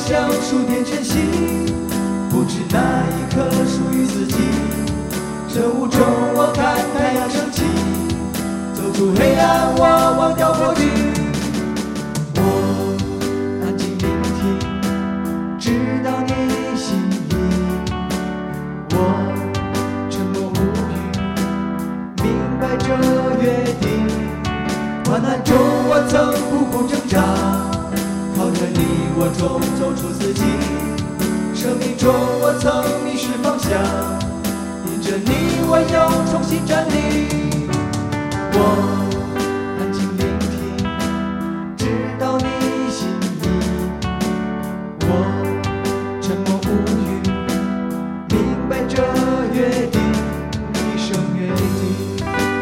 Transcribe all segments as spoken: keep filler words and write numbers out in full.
像数点晨曦，不知哪一刻属于自己。这雾中我看太阳升起，走出黑暗我忘掉过去。我安静聆听，知道你心意。我沉默无语，明白这约定。患难中我曾苦苦挣扎，靠着你我终走出自己。生命中我曾迷失方向，因着你我又重新站立。我安静聆听，知道你心意。我沉默无语，明白这约定，一生约定。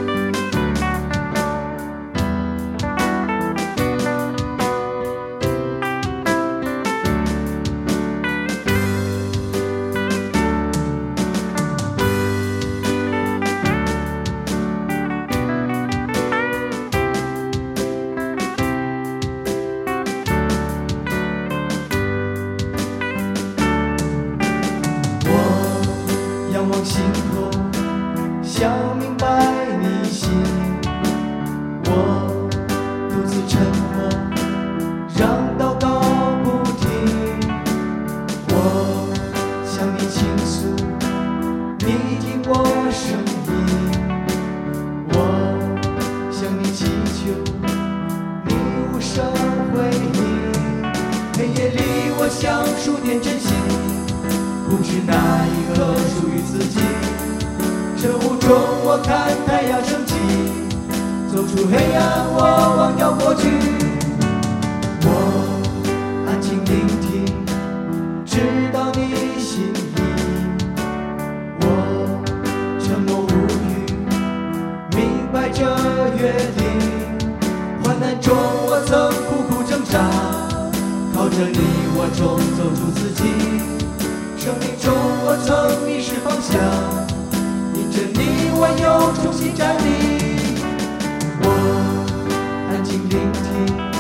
仰望星空，想明白你心。我独自沉默，让祷告不停。我向你倾诉，你听我声音。我向你祈求，你无声回应。黑夜里我像数点真心，不知哪一刻属于自己。晨雾中我看太阳升起，走出黑暗我忘掉过去。我安静聆听，知道你心意。我沉默无语，明白这约定。患难中我曾苦苦挣扎，靠着你我终走出自己。生命中我曾迷失方向，因着你我又重新站立。我安静聆听，